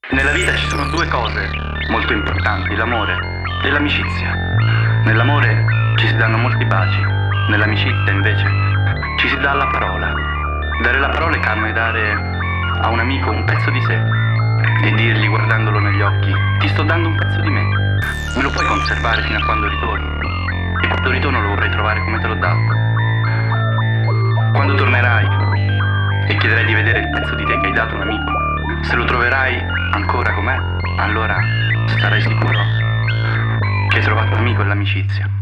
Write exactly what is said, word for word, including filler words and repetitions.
Nella vita ci sono due cose molto importanti, l'amore e l'amicizia. Nell'amore ci si danno molti baci, nell'amicizia invece ci si dà la parola. Dare la parola è come dare a un amico un pezzo di sé e dirgli guardandolo negli occhi: ti sto dando un pezzo di me, me lo puoi conservare fino a quando ritorno, e quando ritorno lo vorrei trovare come te l'ho dato. Quando tornerai e chiederai di vedere il pezzo di te che hai dato a un amico, se lo troverai ancora com'è, allora sarai sicuro che hai trovato l'amico e l'amicizia.